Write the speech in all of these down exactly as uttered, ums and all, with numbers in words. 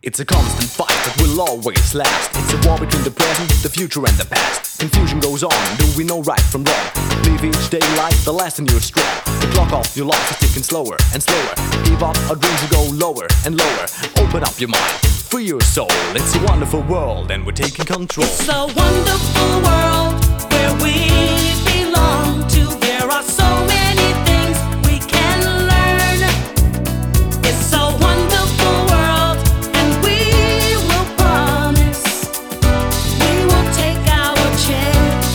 It's a constant fight that will always last. It's a war between the present, the future and the past. Confusion goes on, do we know right from wrong? Live each day like the last and you're strong. The clock of your life is ticking slower and slower. Give up our dreams and go lower and lower. Open up your mind, free your soul. It's a wonderful world and we're taking control. It's a wonderful world where we belong to. There are so many things we can learn. It's a wonderful world and we will promise we will take our chance.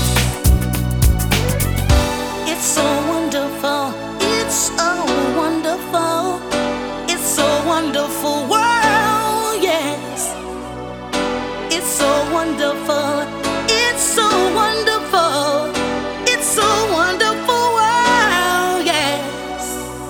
It's so wonderful, it's so wonderful, it's so wonderful world, yes. It's so wonderful, it's so wonderful, it's so wonderful world, yes.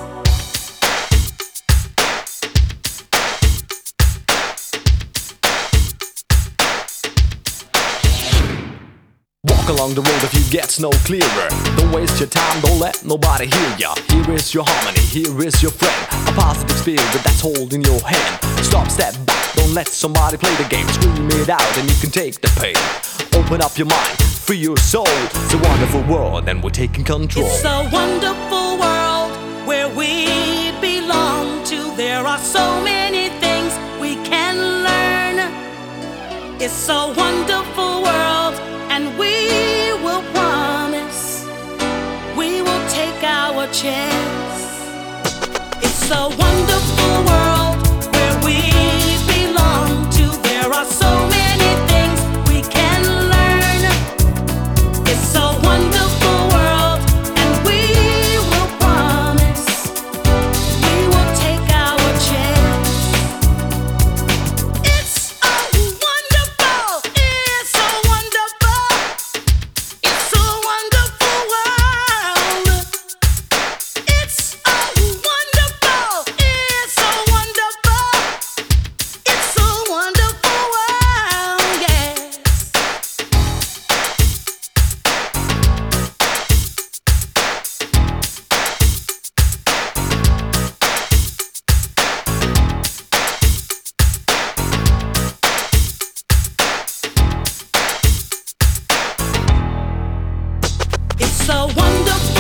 Walk along the road if you get no clearer. Don't waste your time, don't let nobody hear ya. Here is your harmony, here is your friend. A positive spirit that's holding your hand. Stop, step back, don't let somebody play the game. Scream it out and you can take the pain. Open up your mind, free your soul. It's a wonderful world and we're taking control. It's a wonderful world where we belong to. There are so many things we can learn. It's a wonderful world and we will promise we will take our chance. It's a wonderful world where we belong to. There are so many things we can learn. It's a wonderful world and we will promise we will take our chance. It's a wonderful, it's so wonderful, it's a wonderful world. It's a wonderful, it's so wonderful, it's a wonderful world, yes. It's a wonderful